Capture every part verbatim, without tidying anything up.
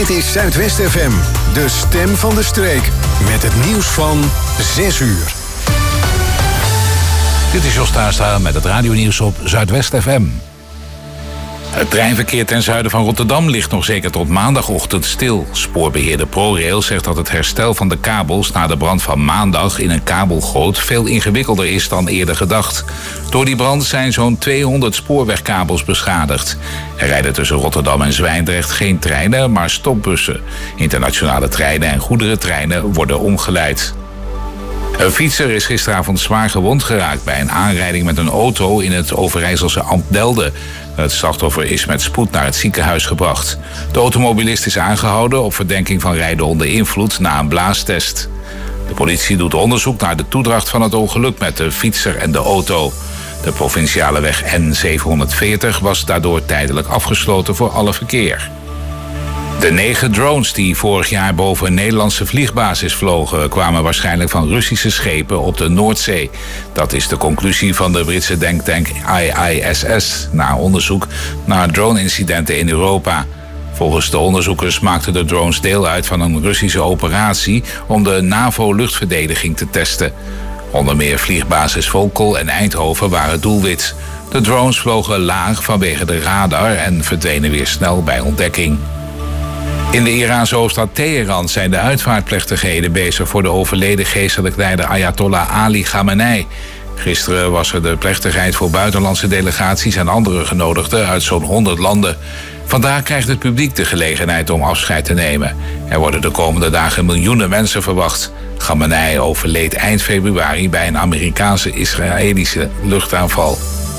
Dit is Zuidwest F M, de stem van de streek. Met het nieuws van zes uur. Dit is Jos Tuinstra met het radionieuws op Zuidwest F M. Het treinverkeer ten zuiden van Rotterdam ligt nog zeker tot maandagochtend stil. Spoorbeheerder ProRail zegt dat het herstel van de kabels na de brand van maandag in een kabelgoot veel ingewikkelder is dan eerder gedacht. Door die brand zijn zo'n tweehonderd spoorwegkabels beschadigd. Er rijden tussen Rotterdam en Zwijndrecht geen treinen, maar stopbussen. Internationale treinen en goederentreinen worden omgeleid. Een fietser is gisteravond zwaar gewond geraakt bij een aanrijding met een auto in het Overijsselse Amptelde. Het slachtoffer is met spoed naar het ziekenhuis gebracht. De automobilist is aangehouden op verdenking van rijden onder invloed na een blaastest. De politie doet onderzoek naar de toedracht van het ongeluk met de fietser en de auto. De provinciale weg N zevenhonderdveertig was daardoor tijdelijk afgesloten voor alle verkeer. De negen drones die vorig jaar boven een Nederlandse vliegbasis vlogen kwamen waarschijnlijk van Russische schepen op de Noordzee. Dat is de conclusie van de Britse denktank I I S S na onderzoek naar drone-incidenten in Europa. Volgens de onderzoekers maakten de drones deel uit van een Russische operatie om de NAVO-luchtverdediging te testen. Onder meer vliegbasis Volkel en Eindhoven waren doelwit. De drones vlogen laag vanwege de radar en verdwenen weer snel bij ontdekking. In de Iraanse hoofdstad Teheran zijn de uitvaartplechtigheden bezig voor de overleden geestelijk leider Ayatollah Ali Khamenei. Gisteren was er de plechtigheid voor buitenlandse delegaties en andere genodigden uit zo'n honderd landen. Vandaag krijgt het publiek de gelegenheid om afscheid te nemen. Er worden de komende dagen miljoenen mensen verwacht. Khamenei overleed eind februari bij een Amerikaanse-Israëlische luchtaanval.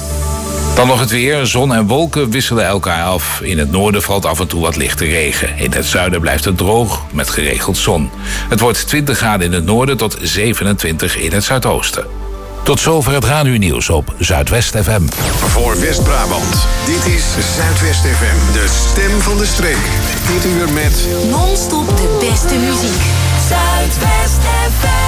Dan nog het weer. Zon en wolken wisselen elkaar af. In het noorden valt af en toe wat lichte regen. In het zuiden blijft het droog met geregeld zon. Het wordt twintig graden in het noorden tot zevenentwintig in het zuidoosten. Tot zover het radionieuws op Zuidwest F M. Voor West-Brabant, dit is Zuidwest F M, de stem van de streek. Dit uur met non-stop de beste muziek. Zuidwest F M.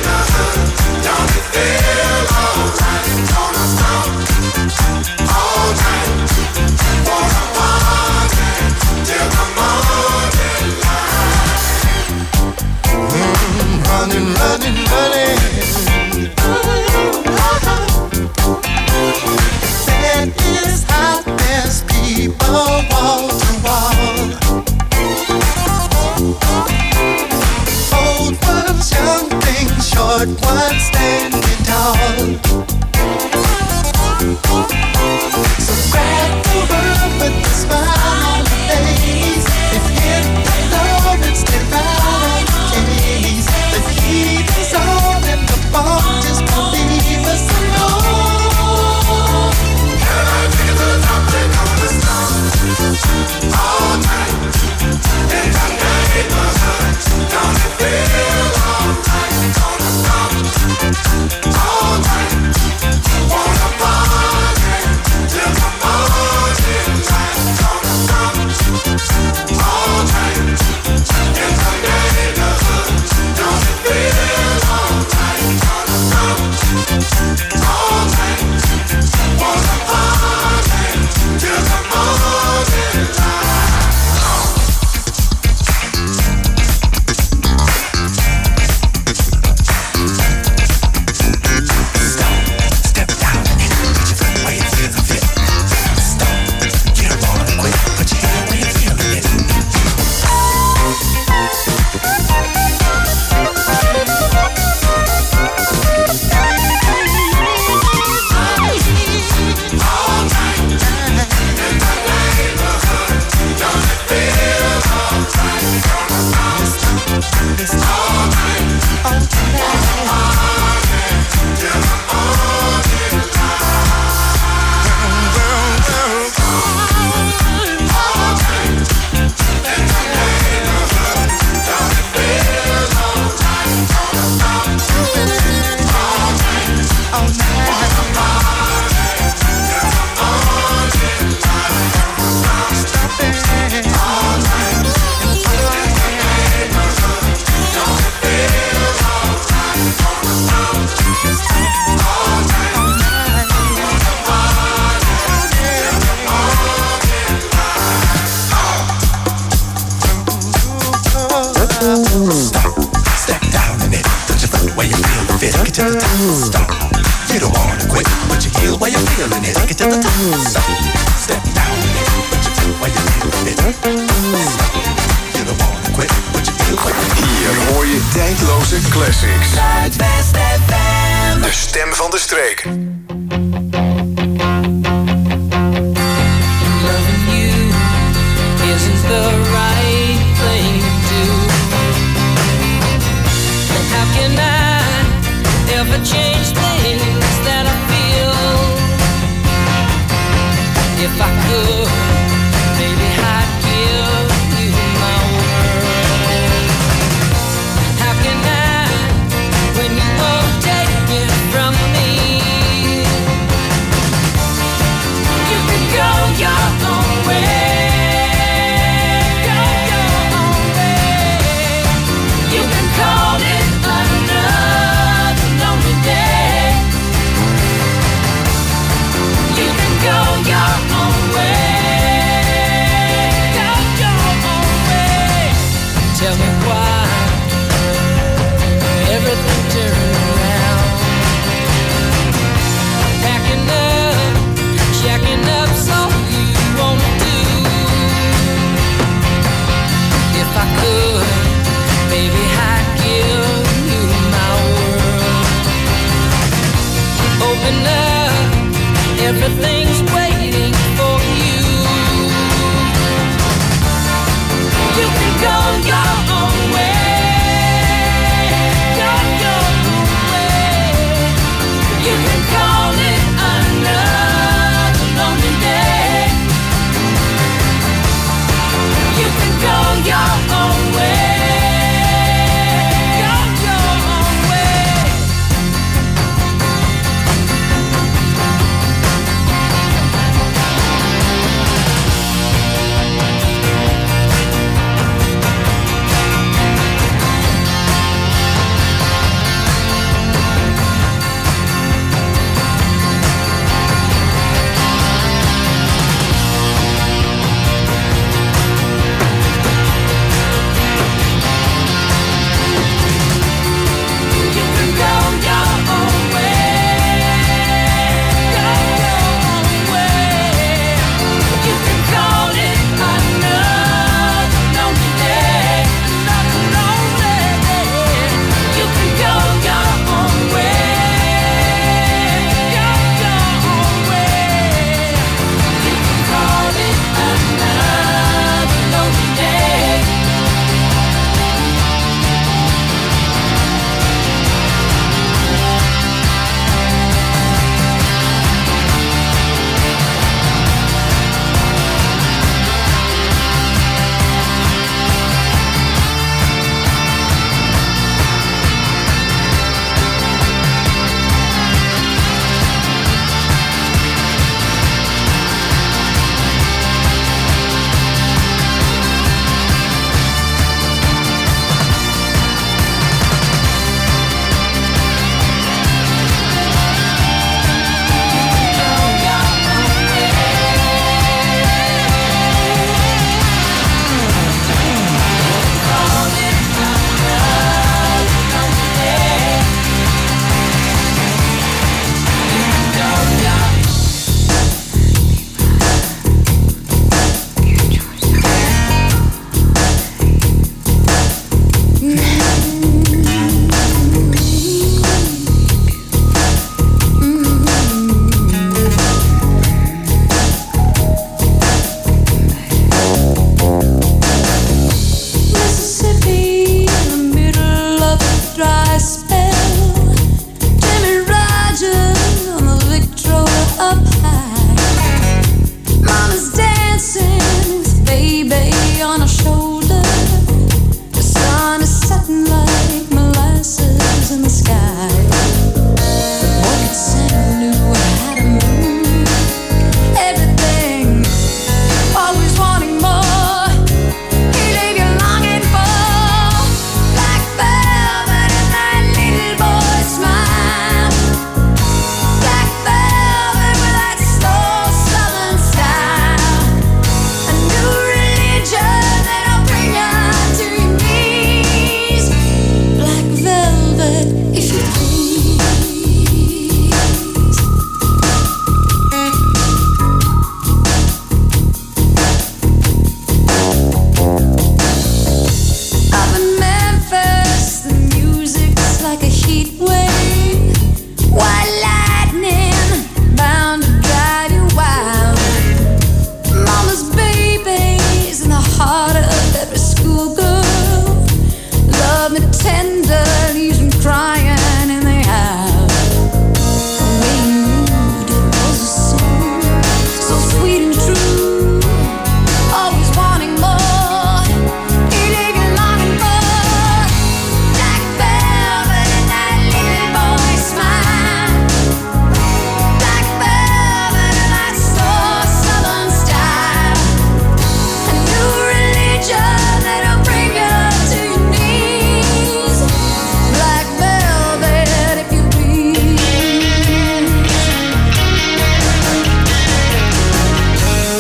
All Take it to the top. Step down with it. Put your foot where you feel it. You don't wanna quit. Put your feel where you feel it. Hier hoor je tijdloze classics. Zuidwest F M. De stem van de streek. Loving you isn't the right thing to do. And how can I ever change things that I feel? If I could, maybe I'd give you my world. How can I, when you won't take it from me? You can go your own way. Go your own way. You can call it another lonely day. You can go your own way. Go your own way. Tell me why everything turned around. Packing up, checking up, so you won't do. If I could, baby, I'd give you my world. Open up, everything's waiting for you. You can go your own way. Go your own way. You can call it another lonely day. You can go your own way. Go your own way. bleeding true, always wanting more. He leave you longing for black velvet and that little boy smile, black velvet and that slow southern style, a new religion that'll bring you to your knees, black velvet if you please.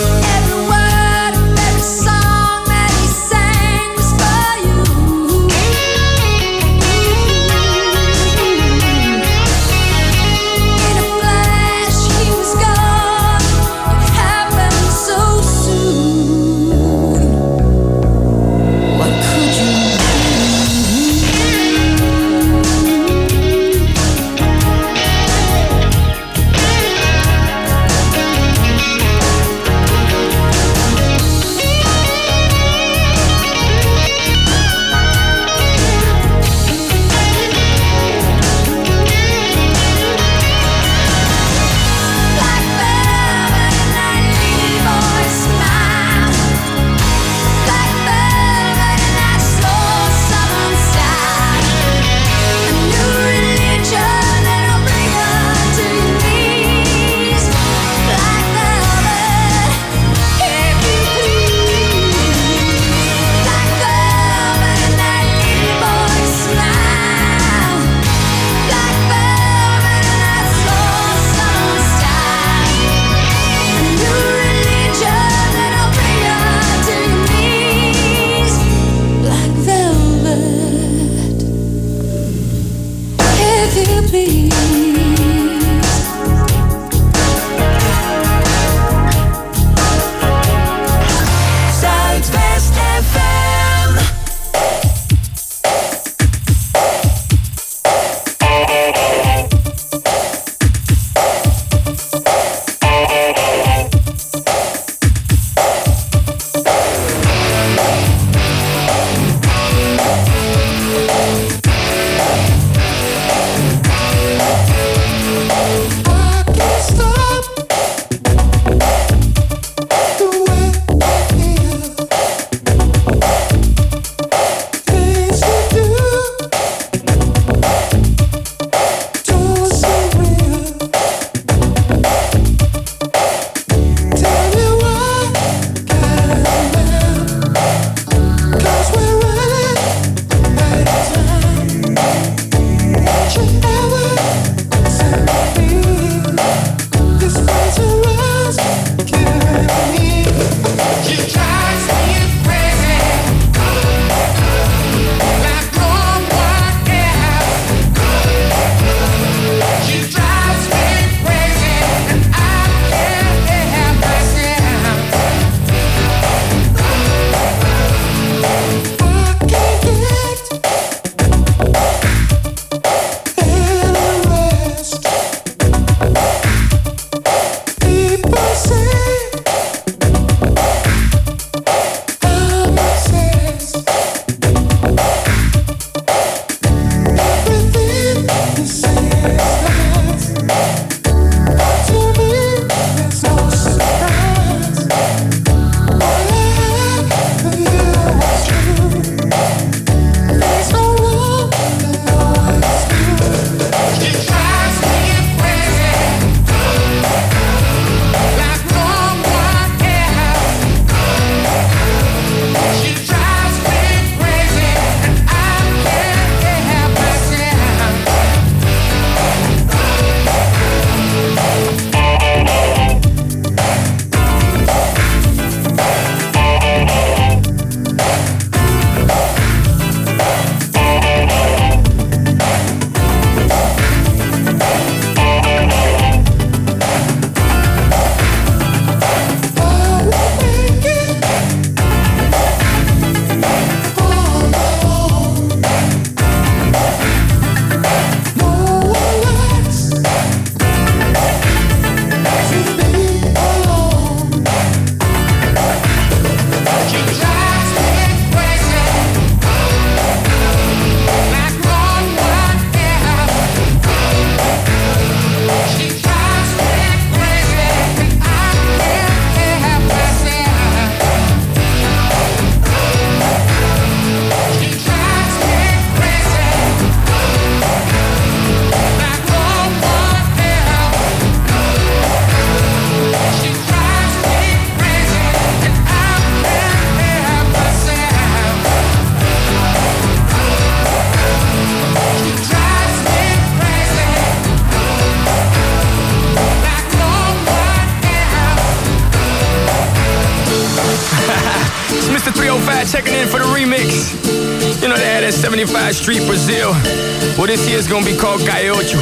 seventy-five checking in for the remix. You know they had that seventy-five Street Brazil. Well, this year's gonna be called Calle Ocho.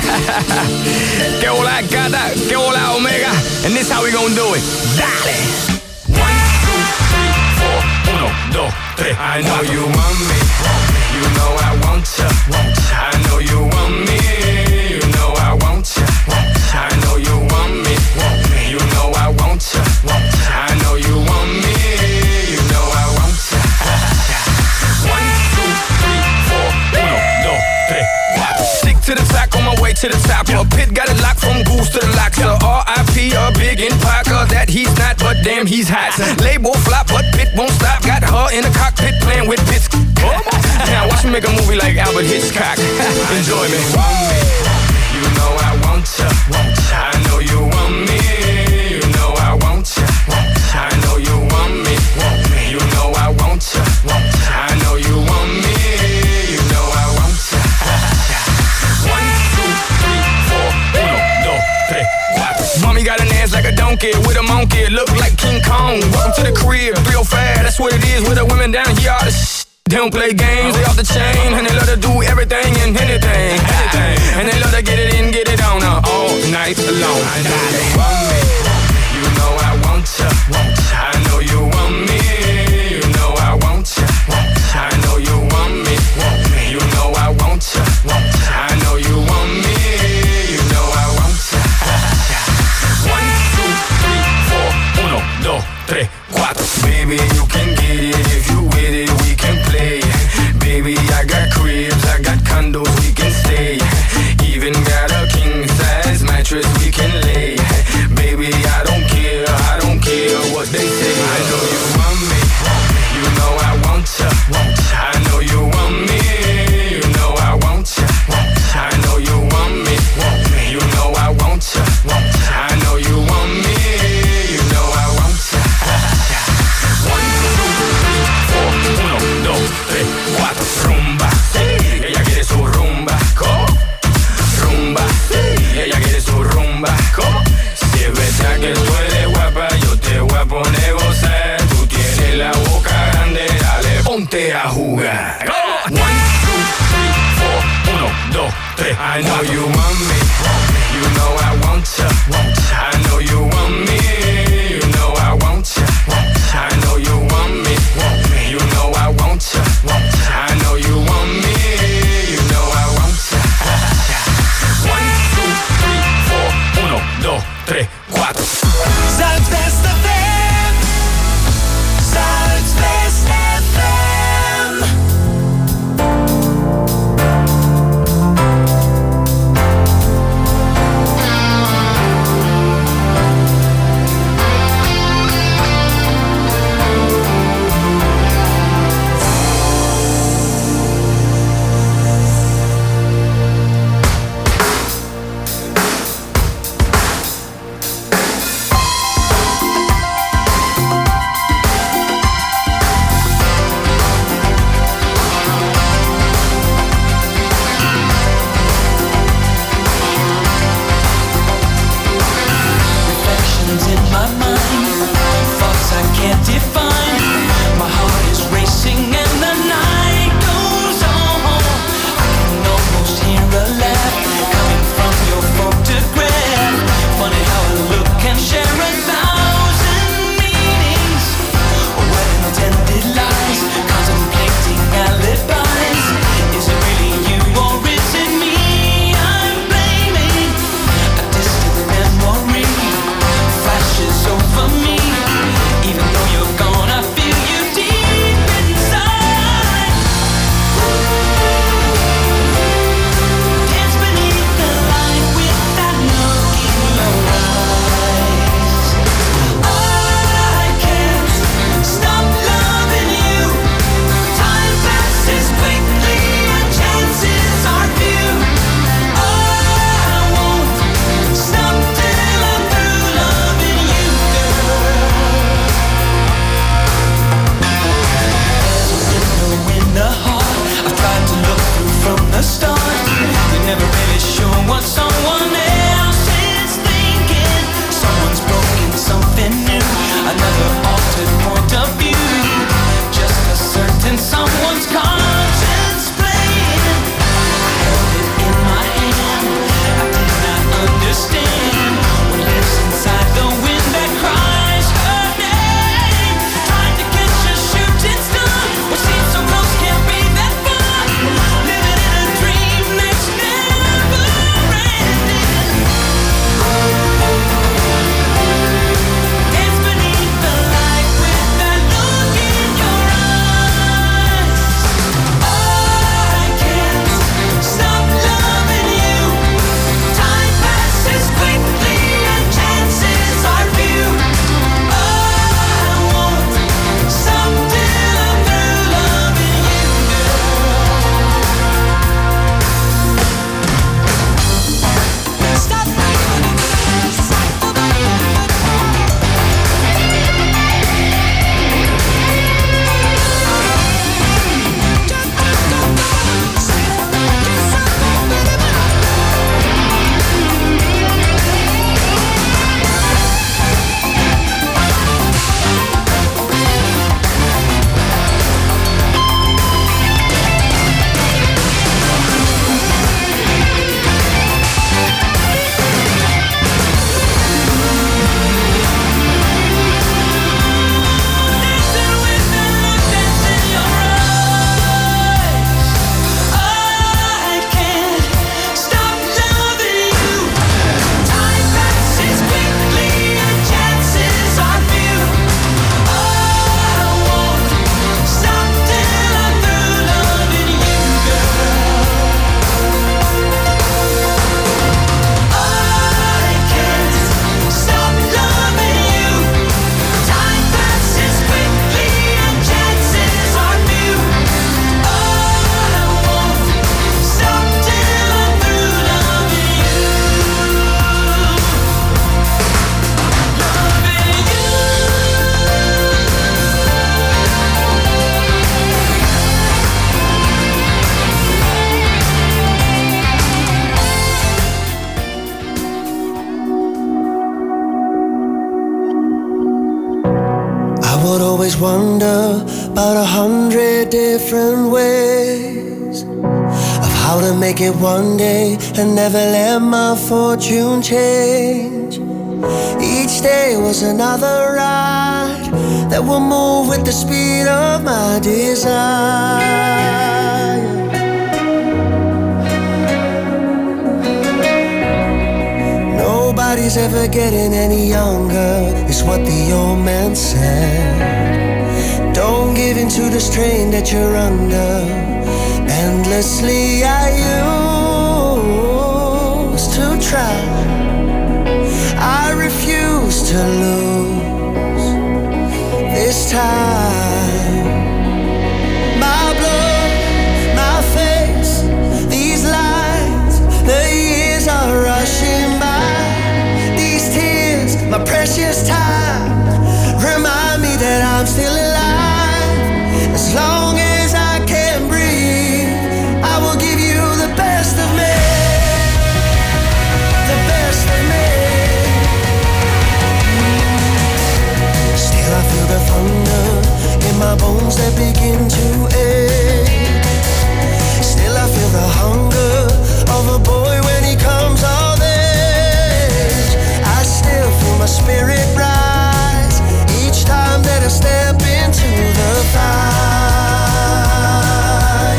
Que hola gata, que hola omega. And this how we gonna do it. Dale. One, two, three, four. Uno, dos, tres. I know you want me. You know I want ya. I know you want me. You know I want ya. I know you want me. You know I want ya. I know you want me. You know I want ya. One, two, three, four. Uno, dos, tres, cuatro. Stick to the track on my way to the top. A pit got it locked from goose to the lock. So R I P a big in Parker. That he's not, but damn he's hot. Label flop, but Pit won't stop. Got her in the cockpit playing with bits. Now watch me make a movie like Albert Hitchcock. Enjoy me. You know I want ya. I know you want me. You know I want ya. I know you want me. You know I want ya. I know you want me. You know I want ya. One, two, three, four. Uno, dos, tres, cuatro. Mommy got an ass like a donkey with a monkey. Look like King Kong. Welcome to the crib. three oh five, that's what it is with the women down here. All the sh- They don't play games, they off the chain. And they love to do everything and anything, anything. And they love to get it in, get it on uh, all night long. I know you want me. You know I want ya. I know you want me. You know I want ya. I know you want me. You know I want ya. I know you want me. You know I want ya. One, two, three, four. Uno, dos, tres, cuatro. Baby, you can get it if you with it. We can play. Baby, I got cribs, I got condos, we can stay. Even got a king size mattress we can lay. Baby, I don't care, I don't care what they say. I know you want me, you know I want ya. I know you want me, you know I want ya. I know you want me, you know I want ya. I know you want me, you know I want ya. One, two, three, four. Uno, dos, tres, cuatro. Rumba, sí, ella quiere su rumba. ¿Cómo? Rumba, sí, ella quiere su rumba. ¿Cómo? Si es verdad que tú eres guapa, yo te voy a poner gozar. Tú tienes la boca grande, dale, ponte a jugar. ¿Cómo? One, two, three, four. Uno, dos, tres. I know you want me, you know I want ya. I know you want me, you know I want ya. I know you want me, you know I want ya. I know you want me, you know I want ya. One, two, three, four. Uno, dos, tres, cuatro. Zuidwest F M. Zuidwest F M. would always wonder about a hundred different ways of how to make it one day and never let my fortune change. Each day was another ride that will move with the speed of my desire. Nobody's ever getting any younger, is what the old man said. Don't give in to the strain that you're under. Endlessly I used to try, I refuse to lose this time. My blood, my face, these lines, the years are rushing by. These tears, my precious time, remind me that I'm still alive. As long as I can breathe, I will give you the best of me, the best of me. Still I feel the thunder in my bones that begin to ache. Still I feel the hunger of a boy when he comes of age. I still feel my spirit rise each time that I step into the fire.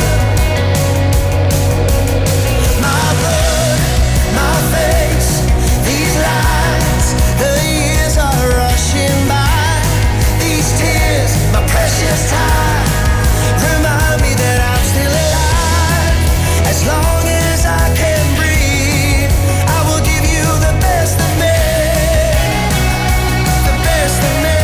My blood, my face, these lines, the years are rushing by. These tears, my precious time, remind me that I'm still alive. As long as I can breathe, I will give you the best of me, the best of me.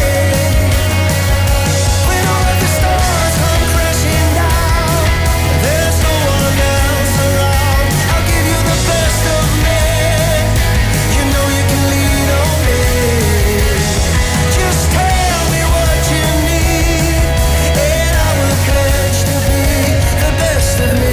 When all of the stars come crashing down, there's no one else around. I'll give you the best of me. You know you can lean on me. Just tell me what you need, and I will pledge to be the best of me.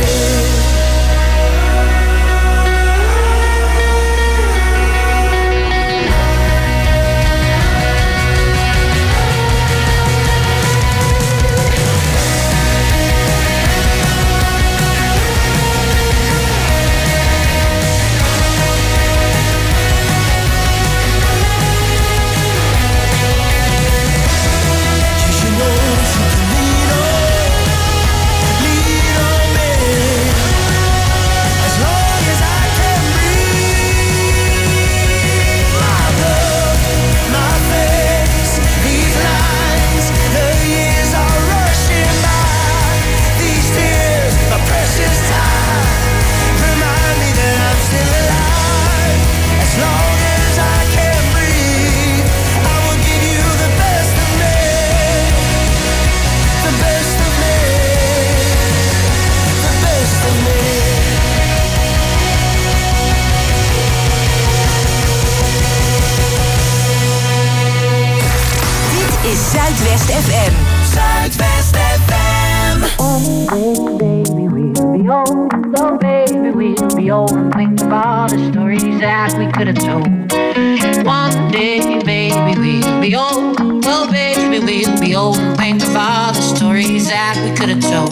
You should know that you can lean on, lean on me. As long as I can breathe, my blood, my face, these lines, the years are rushing by. These tears, my precious time, remind me that I'm still alive. As long as I can breathe, I will give you the best of me, the best of me, the best of me. Dit is Zuidwest F M. Zuidwest F M. Oh, baby, we'll be old. Oh, baby, we'll be old. And think of all the stories that we could have told. One day, baby, we'll be old. Oh, baby, we'll be old. And think of all the stories that we could have told.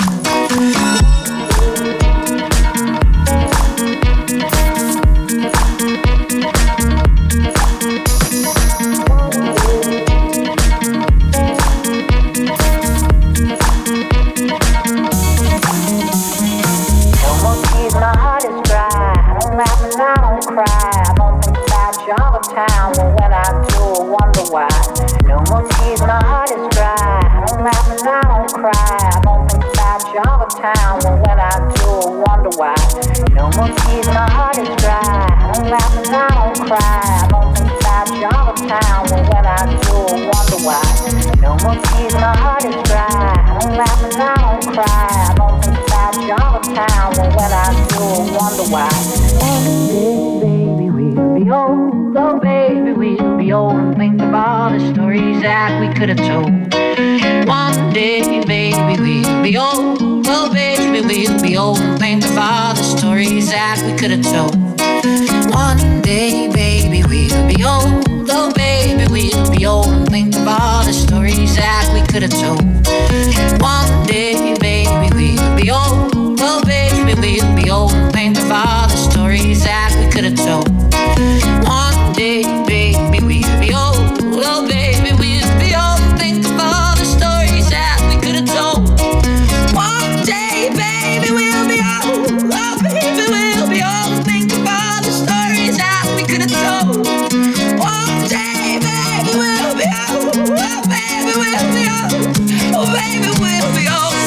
No more tears, my heart is dry. I don't laugh and I don't cry. I don't think about you all the time. But when I do, I wonder why. No more tears, my heart is dry. I don't laugh and I don't cry. I don't think about you all the time. But when I do, I wonder why. No more tears, my heart is dry. I don't laugh and I don't cry. I don't think about you all the time. But when I do, I wonder why. No more tears, my heart is dry. I don't laugh and I don't cry. I don't think about you all the time. But when I do, I wonder why. One day, baby, we'll be old. Oh, baby, we'll be old. And think of all the stories that we could have told. One day, baby, we'll be old. Oh, baby, we'll be old. And think of all the stories that we could have told. One day, baby, we'll be old. Oh, baby, we'll be old. And think of all the stories that could have told. One day, baby, we'll be old. Oh, baby, we'll be old. Think of all the stories that we could have told. One day, baby, we'll be old. Oh, baby, we'll be old. Think of all the stories that we could have told. One day, baby, we'll be old. Oh, baby, we'll be old. Think of all the stories that we could have told. One day, baby, we'll be old. Oh, baby, we'll be old. Oh, baby, we'll be old.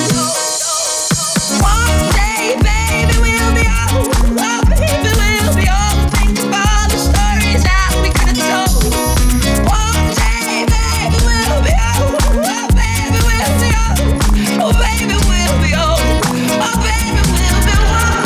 One day, baby, we'll be old. Oh, baby, we'll be old. Think of all the stories that we could have told. One day, baby, we'll be old. Oh, baby, we'll be old. Oh, baby, we'll be old. Oh, baby, we'll be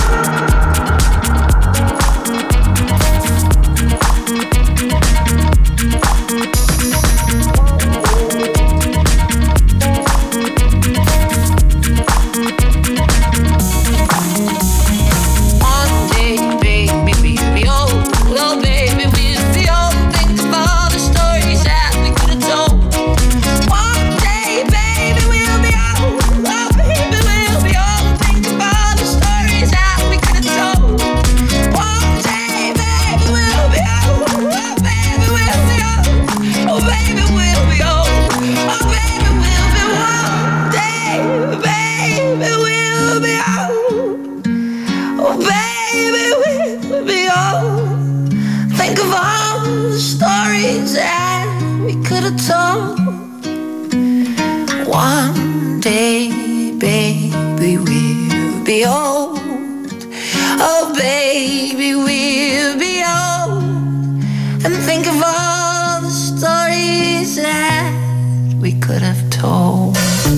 One day, baby, we'll be old. Oh, baby, we'll be old. Think of all the stories that we could have told. One day, baby, we'll be old. Oh, baby, we'll be old. Think of all the stories that we could have told. One day, baby, we'll be old. Oh, baby, we'll be old. Oh, baby, we'll be old. Oh, baby, we'll be one day, baby, we'll be old. Oh, baby, we'll be old. Think of all the stories that we could have told. One day, baby, we'll be old. Oh, baby, we'll be old. And think of all the stories that we could have told.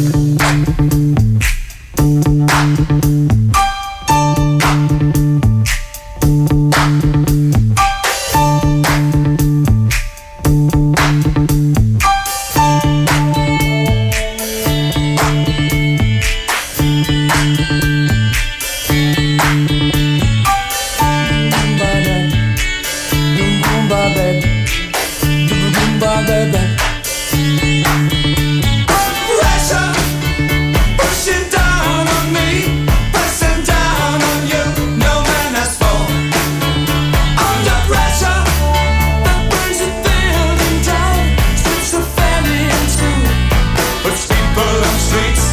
Pressure pushing down on me, pressing down on you. No man has fall. Under pressure that brings a building down, splits the family in two, puts people on streets.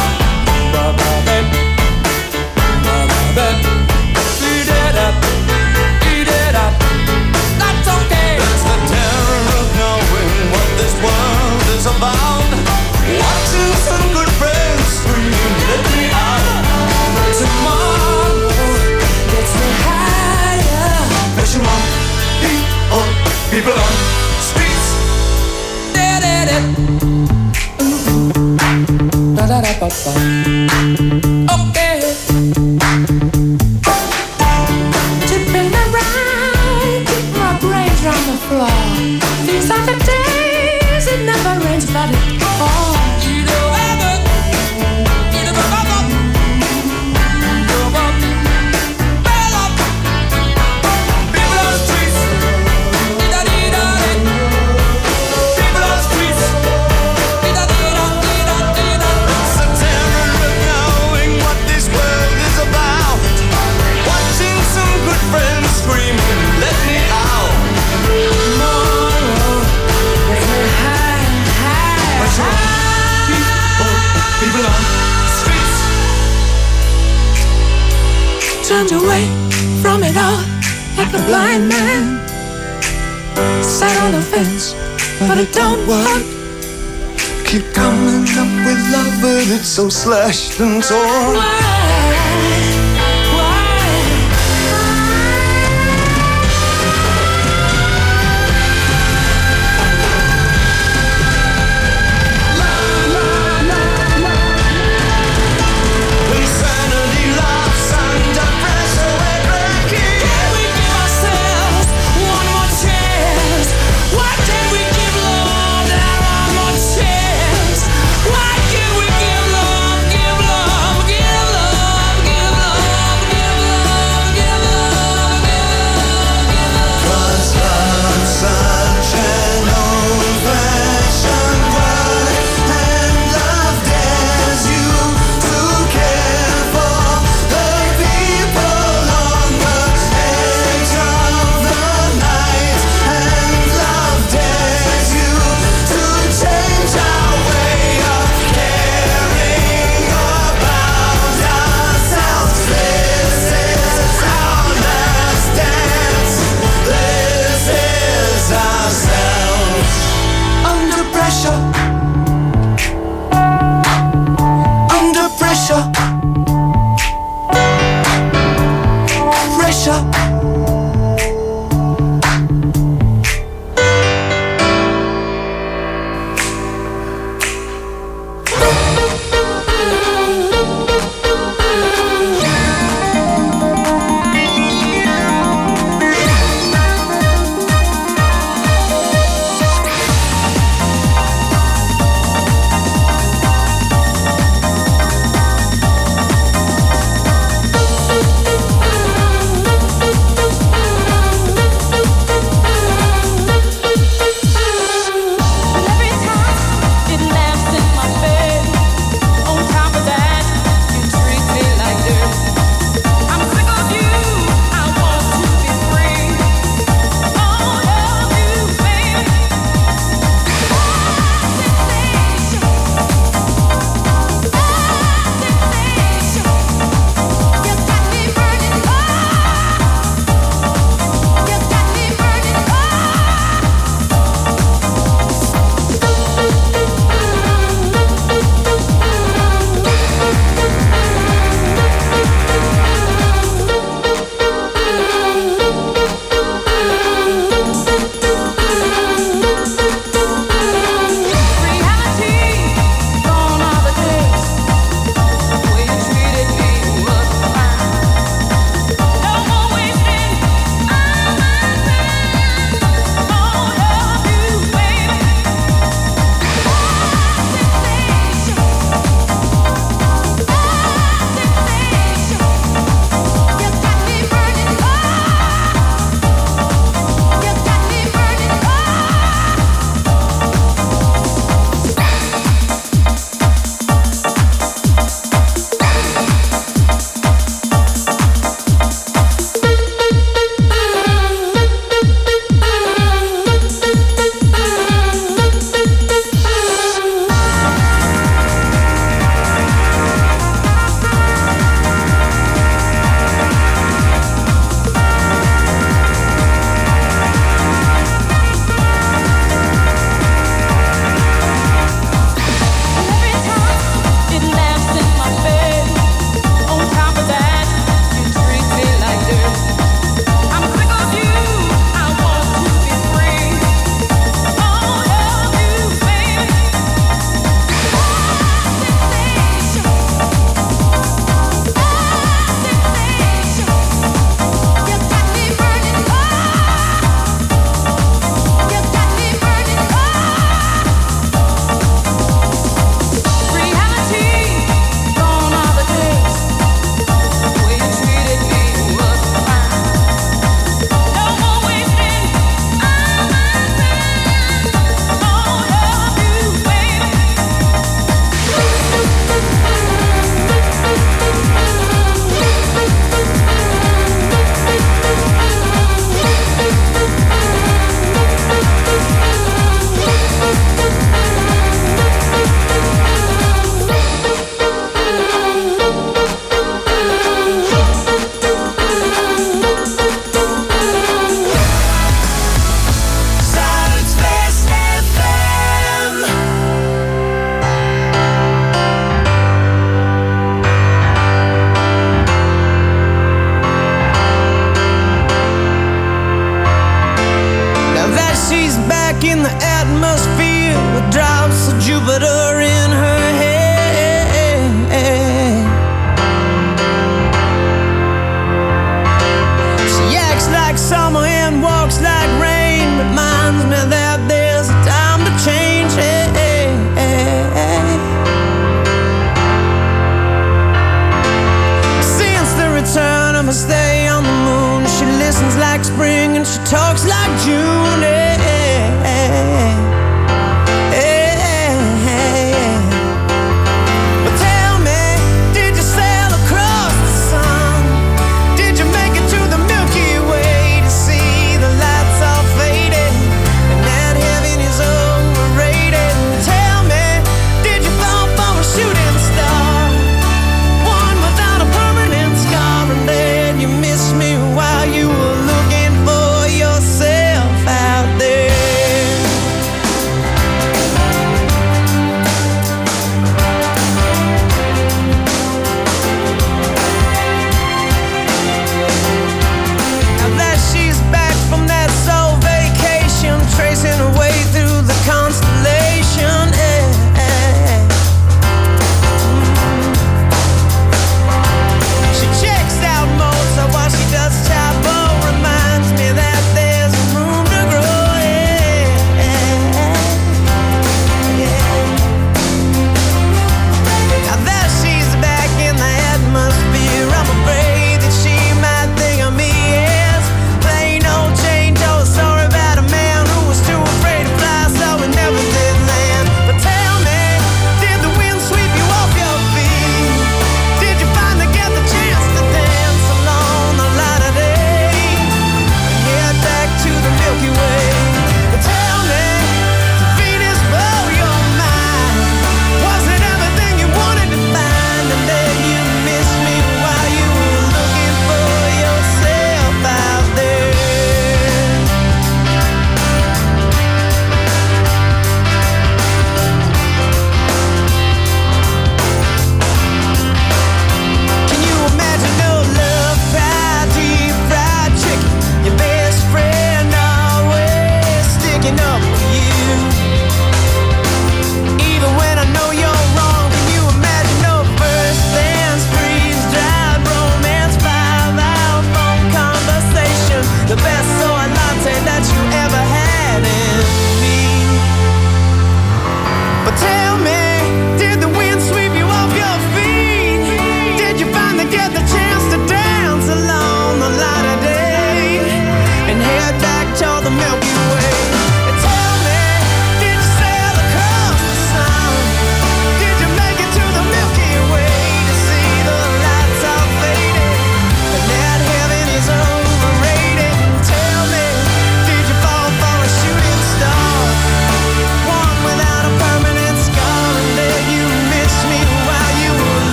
Eat it up, eat it up. That's okay. That's the terror of knowing what this world is about. Watching some good friends scream, let me out. Tomorrow gets me higher. Pressure on people, people on streets. Okay. Tipping around, keep my brains round the floor. These are the days it never rains, but it pours. You know ever, you know ever, people on streets, people on streets. It's the terror of knowing what this world is about. Watching some good friends screaming, let me out. Tomorrow, get me high, high, high. People, people on streets. Turned away from it all like a blind man. Sat on the fence, but it don't work. Keep coming up with love, but it's so slashed and torn. Why? Insanity laughs under pressure, we're breaking. Can we give ourselves one more chance? Why can't we give love that one more chance? Why can't we give love, give love, give love?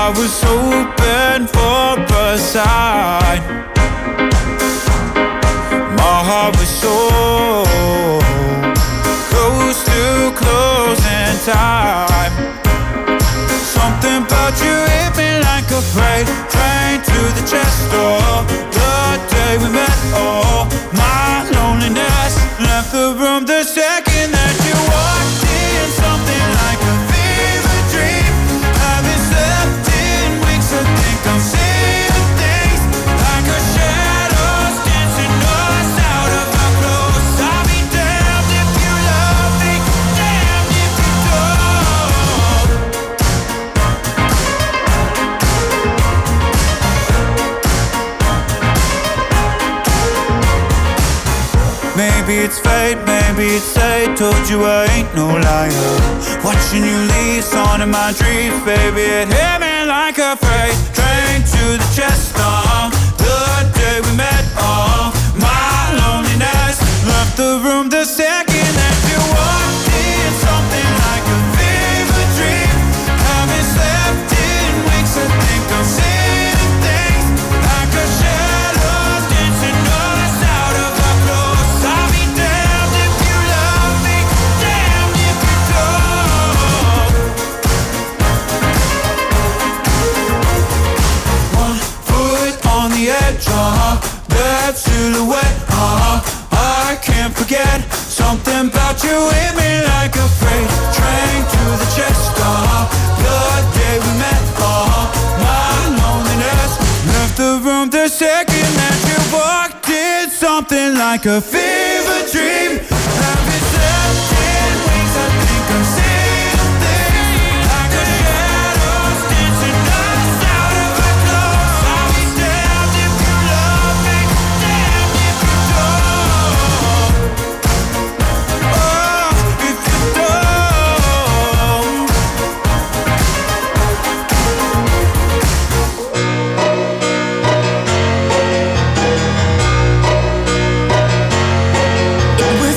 I was hoping for a sign. My heart was so close to closing time. Something about you hit me like a freight train to the chest door. The day we met, oh, my loneliness left the room the second that you walked in. Something like a fever dream. Haven't slept in weeks, I think I'm seeing things like a shadows dancing us out of our clothes. I'll be damned if you love me, damned if you don't. Maybe it's fate, maybe it's fate. Told you I ain't no liar. Watching you leave, on in my dreams, baby. It hit me like a freight train to the chest. Uh, the day we met, oh, my loneliness left the room the second that you walked in. Something like a fever dream. Haven't slept in weeks, I think I'm seeing things like a shadows dancing us out of our clothes. I'll be damned if you love me, damned if you don't. One foot on the edge, uh-huh, that silhouette, uh-huh, I can't forget. Something about you hit me like a freight train to the chest, uh-huh, the day we met, uh-huh, my loneliness left the room the second that you walked in. Something like a fever dream. Haven't slept in weeks, I think I'm seeing things like a shadows dancing us out of our clothes. I'll be damned if you love me, damned if you don't. Oh, if you don't. It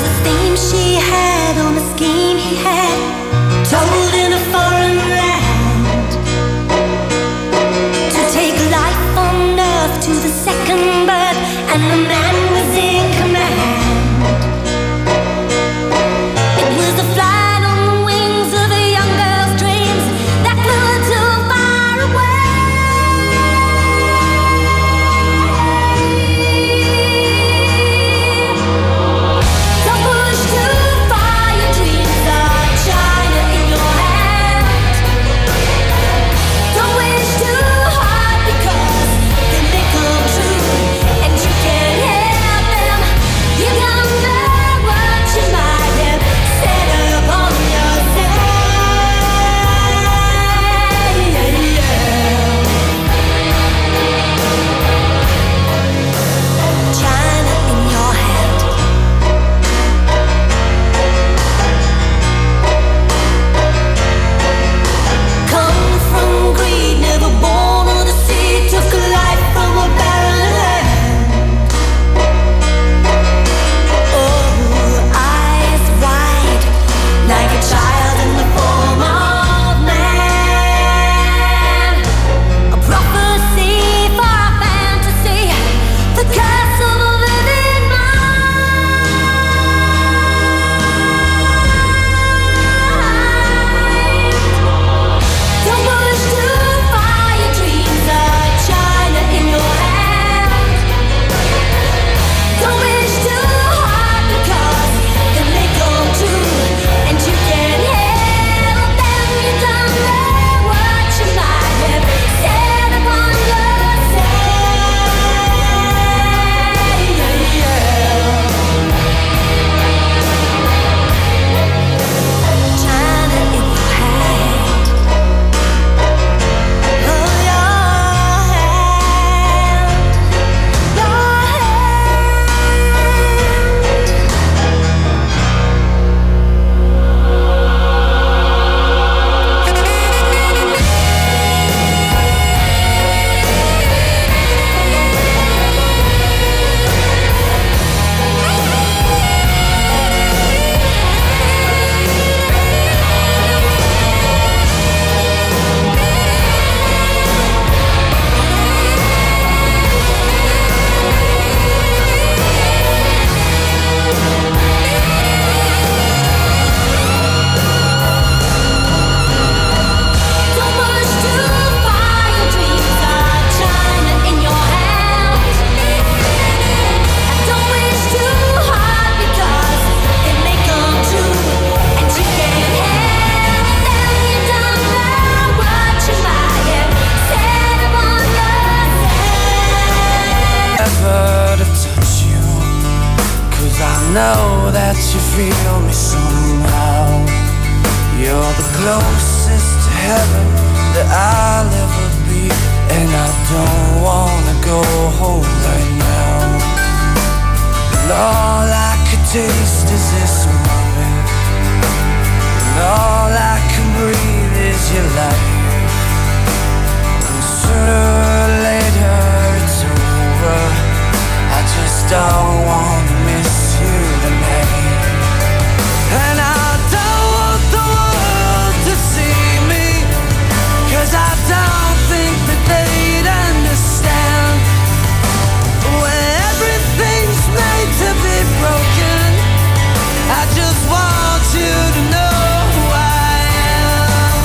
know that you feel me somehow. You're the closest to heaven that I'll ever be, and I don't wanna go home right now. And all I could taste is this moment, and all I can breathe is your light. And sooner or later it's over, I just don't wanna miss you tonight. And I don't want the world to see me, 'cause I don't think that they'd understand. When everything's made to be broken, I just want you to know who I am.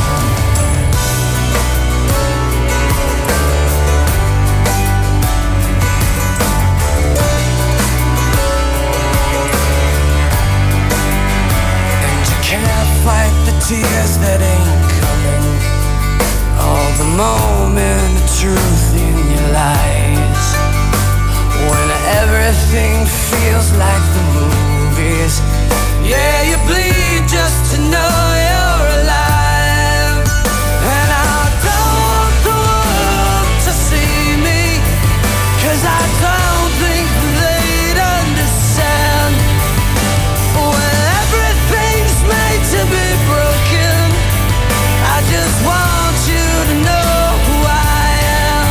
And you can't fight the tears that ain't coming, all the moment of truth in your lies. When everything feels like the movies, yeah, you bleed just to know you're alive. And I don't want the world to see me, 'cause I don't think they'd understand. When everything's made to be broken, I just want you to know who I am.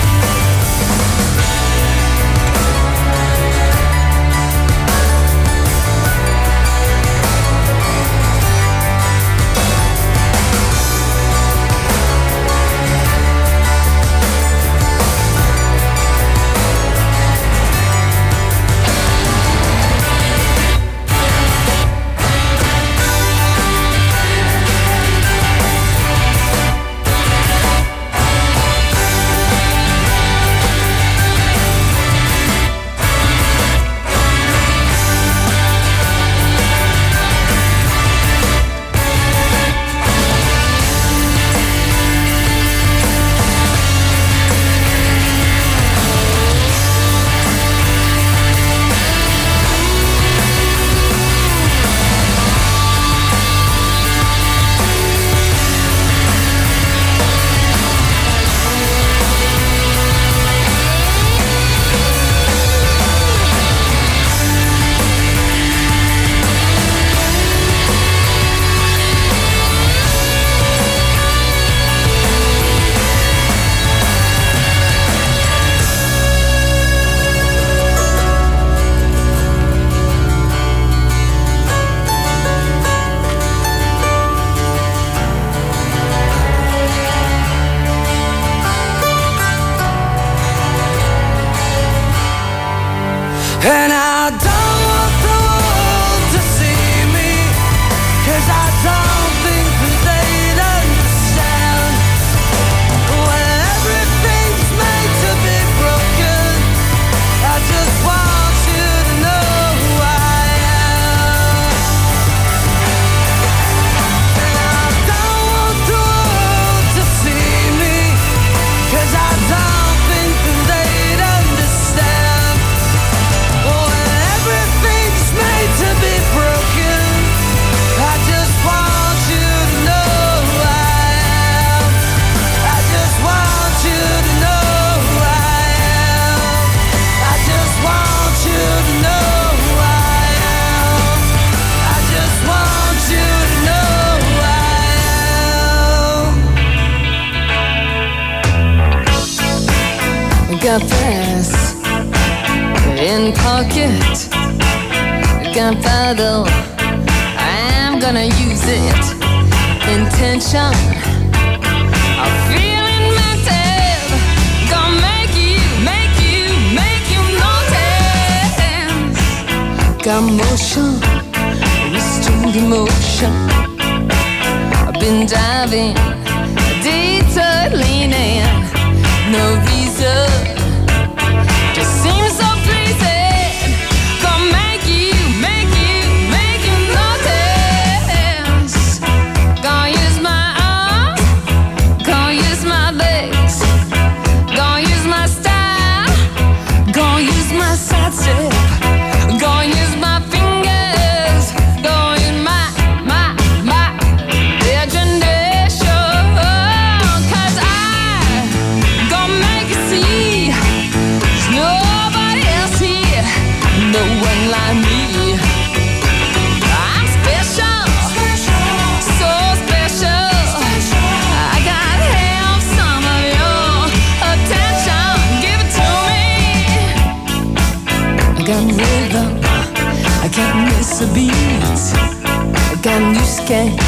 And I don't want the world to see me, 'cause I don't think that they'd understand. When everything's made to be broken, I just want you to know who I am. And I don't want the world to see me, 'cause I don't think that they'd understand. When everything's made to be broken, I just want you to know who I am. I just want you to know who I am. I just want you to know who I am. I just want you to know who I am. Got this in pocket, gunpowder, I'm gonna use it. Intention, I'm feeling mental, gonna make you, make you, make you notice. Got motion, restrained emotion, I've been diving, detour leaning, no reason, just seems so pleasing. Gonna make you, make you, make you notice. Gonna use my arms, gonna use my legs, gonna use my style, gonna use my side step, gonna use my skank.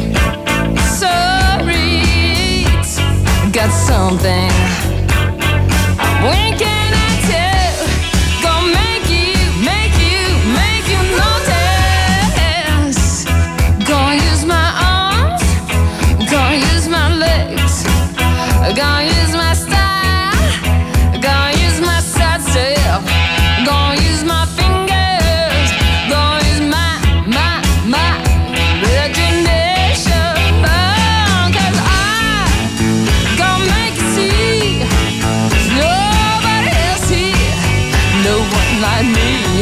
Sorry, got something. When can I tell? Gonna make you, make you, make you notice. Gonna use my arms, gonna use my legs, gonna use my style, gonna use my side step, gonna use my fingers, gonna use my, my, my imagination. Oh, 'cause I gonna make you see there's nobody else here, no one like me.